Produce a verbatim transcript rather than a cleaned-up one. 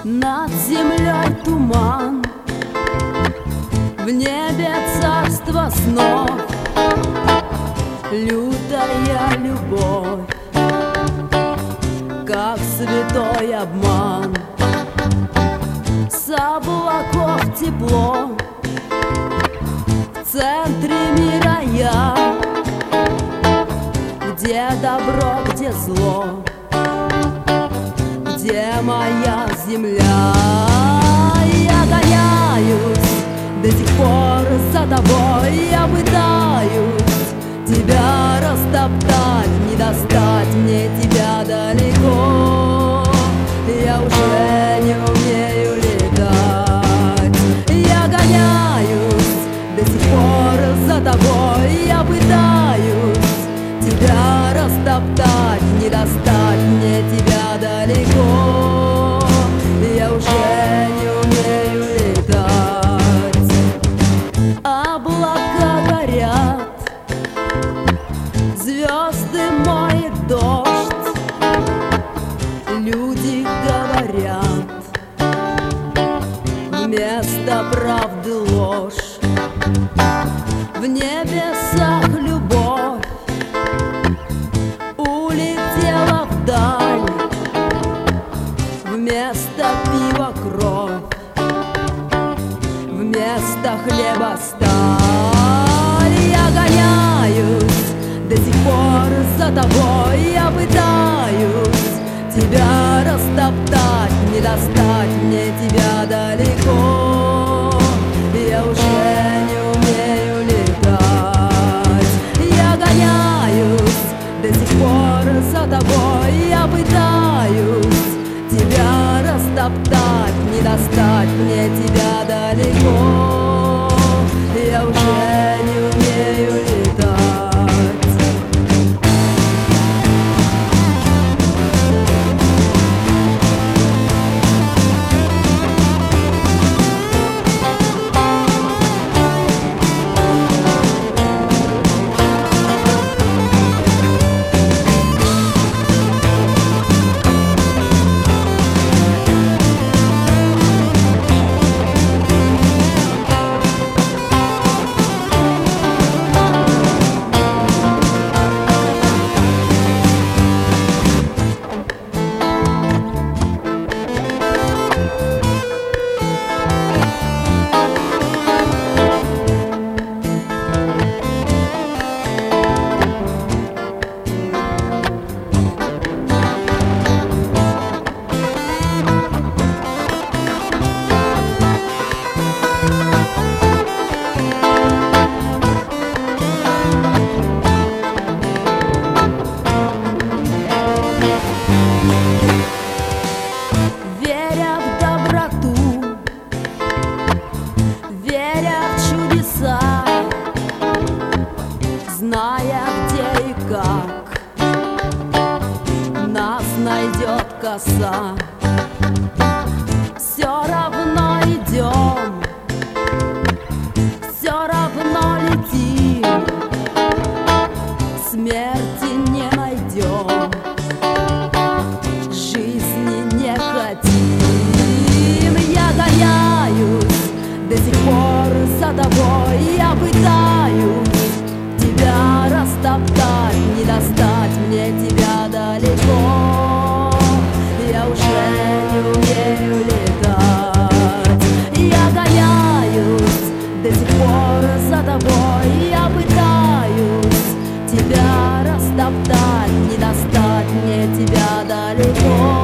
Над землей туман, в небе царство снов, лютая любовь, как святой обман. С облаков тепло, в центре мира я, где добро, где зло, где моя земля. Я гоняюсь до сих пор за тобой, я пытаюсь тебя растоптать, не достать мне тебя далеко. Я уже не умею летать. Я гоняюсь до сих пор за тобой, я пытаюсь тебя растоптать, не достать мне тебя далеко. Я уже не умею летать. Облака горят, звезды моет дождь, люди говорят вместо правды ложь. В небесах любовь улетела вдаль, вместо пива кровь, вместо хлеба сталь. Я гоняюсь до сих пор за тобой, я пытаюсь тебя растоптать, не достать мне тебя далеко. Я уже не умею летать. Я гоняюсь до сих пор за тобой, я пытаюсь тебя растоптать, не достать мне тебя далеко. Я уже не умею летать. Веря в доброту, веря в чудеса, зная, где и как нас найдет коса, все равно идем, все равно летим, смерти не найдем, жизни не хотим. Я гоняюсь до сих пор за тобой, я пытаюсь тебя растоптать, не достать мне тебя далеко. Я уже не умею летать. Я гоняюсь до сих пор за тобой, я пытаюсь тебя растоптать, не достать мне тебя далеко.